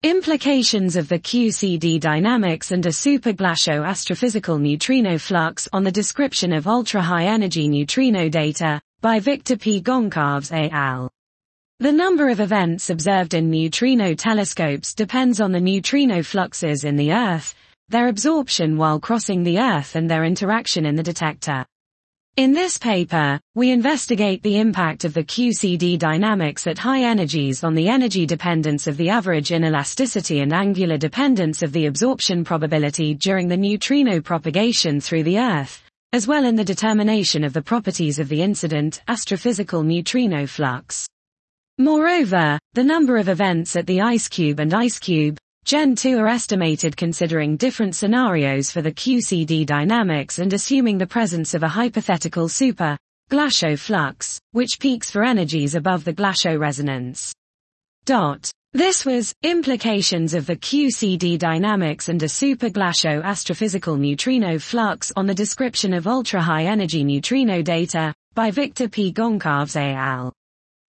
Implications of the QCD dynamics and a superglacial astrophysical neutrino flux on the description of ultra-high-energy neutrino data, by Victor P. Goncalves et al. The number of events observed in neutrino telescopes depends on the neutrino fluxes in the Earth, their absorption while crossing the Earth and their interaction in the detector. In this paper, we investigate the impact of the QCD dynamics at high energies on the energy dependence of the average inelasticity and angular dependence of the absorption probability during the neutrino propagation through the Earth, as well in the determination of the properties of the incident astrophysical neutrino flux. Moreover, the number of events at the IceCube and IceCube Gen 2 are estimated considering different scenarios for the QCD dynamics and assuming the presence of a hypothetical super-glacial flux, which peaks for energies above the glacial resonance. This was Implications of the QCD dynamics and a superglacial astrophysical neutrino flux on the description of ultra-high energy neutrino data, by Victor P. Goncalves et al.